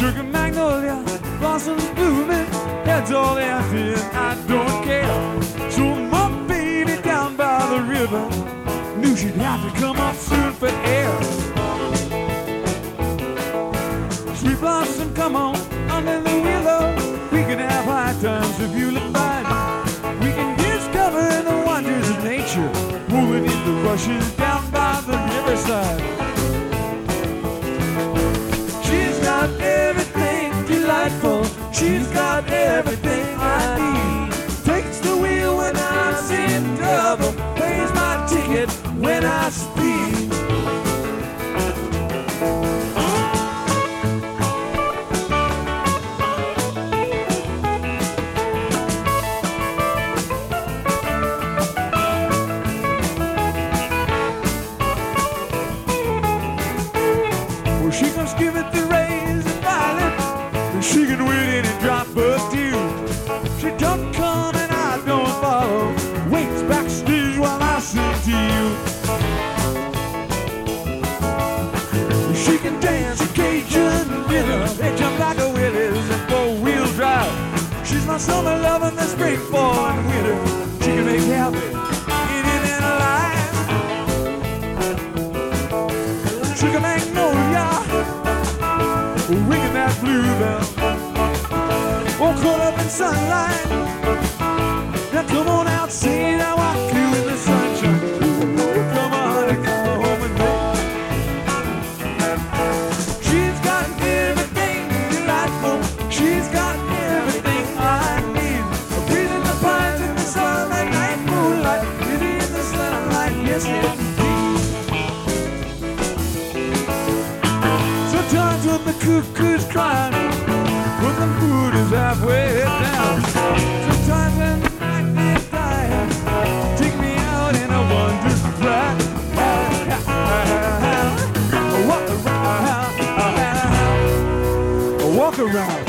Sugar magnolia, blossoms blooming, heads all empty and I don't care. So my baby down by the river knew she'd have to come up soon for air. Sweet blossom, come on, under the willow. We can have high times if you look fine. We can discover the wonders of nature, moving in the rushes down by the riverside. She's got everything delightful. She's got everything I need. Takes the wheel when I'm in trouble, pays my ticket when I speed. Well, she can give it the rays and violet, and she can win any drop of dew. She don't come and I don't follow, waits backstage while I sing to you. She can dance a Cajun rhythm, they jump like a Willis and four-wheel drive. She's my summer love in the spring, fall, and winter. She can make happy anything alive. Sugar magnolia, ringing that bluebell, all caught up in sunlight. Now come on out, sing it, I walk you in the sunshine. Ooh, come on and come home with me. She's got everything delightful. She's got everything I need. A breeze in the pines in the sun at night moonlight, living in the sunlight, yes indeed. Sometimes when the cuckoo's crying, when the mood is halfway down, sometimes when the night is dying, take me out in a wondrous ride. Walk around.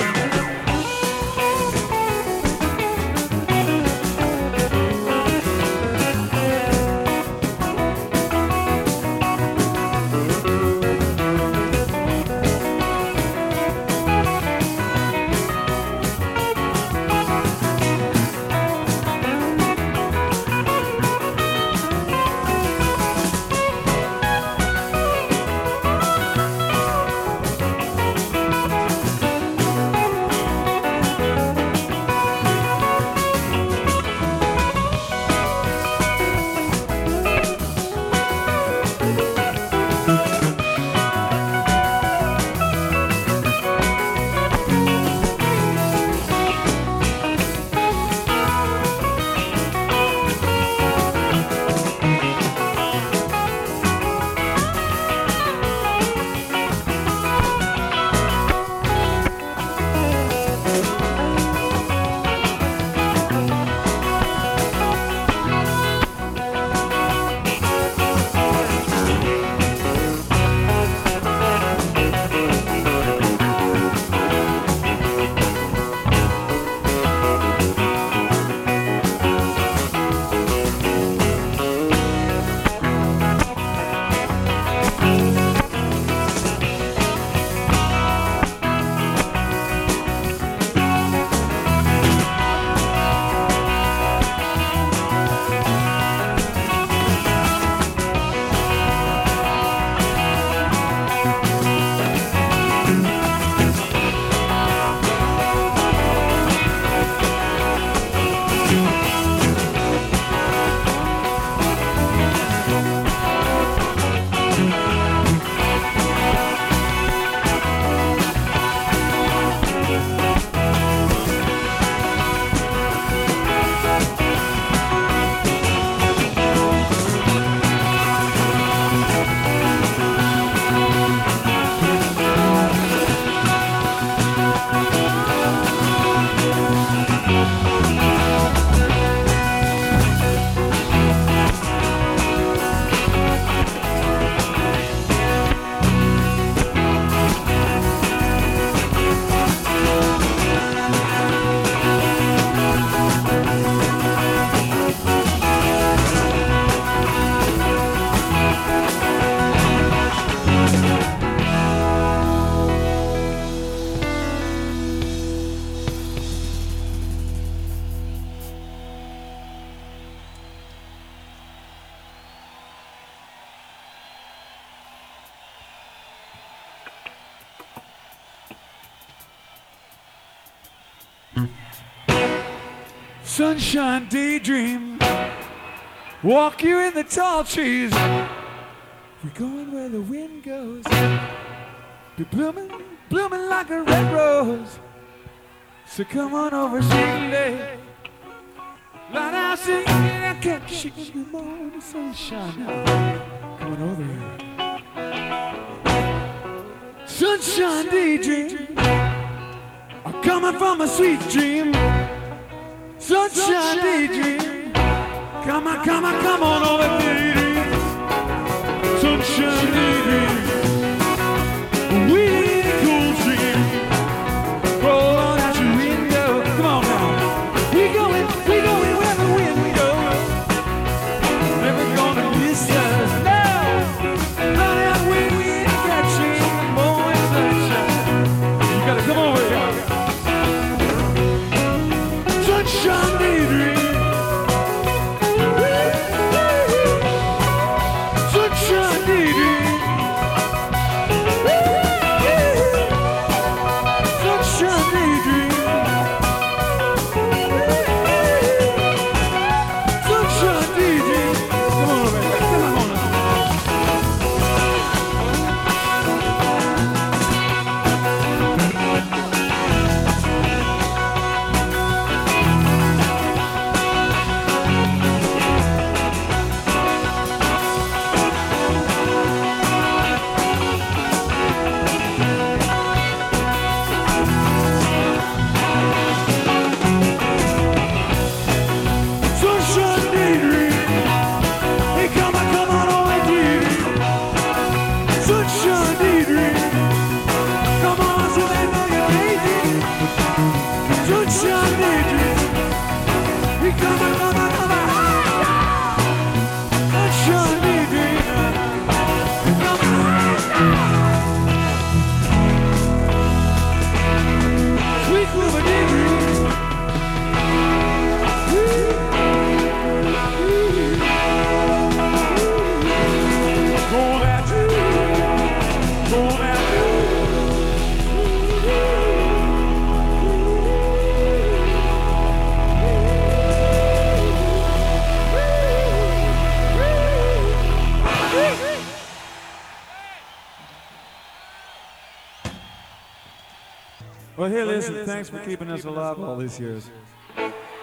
sunshine daydream. Walk you in the tall trees. We're going where the wind goes. Be blooming, blooming like a red rose. So come on over, sweet lady. Light out singing, I can't shake you more the sunshine now. Come on over here. Sunshine daydream. I'm coming from a sweet dream. Sunshine daydream. Come on, come on, come on over, daydream. Sunshine daydream. We need a cool stream. Roll on out your window. Come on now. We going where the wind goes. Never gonna miss us. No. Not that wind, we ain't catching the morning sunshine. You gotta come over here. Sunshine daydream. Sunshine daydream. Sunshine daydream. Sunshine daydream. Come on, baby. Come on. Sunshine daydream. Hey, come on over, daydream. Sunshine daydream. Come on, so they know you're daydream. Sunshine daydream. Hey, come on. Sunshine daydream. Come on. Sweet little daydream. Gold after, gold after. Well, hey, listen, thanks for keeping us alive all these years.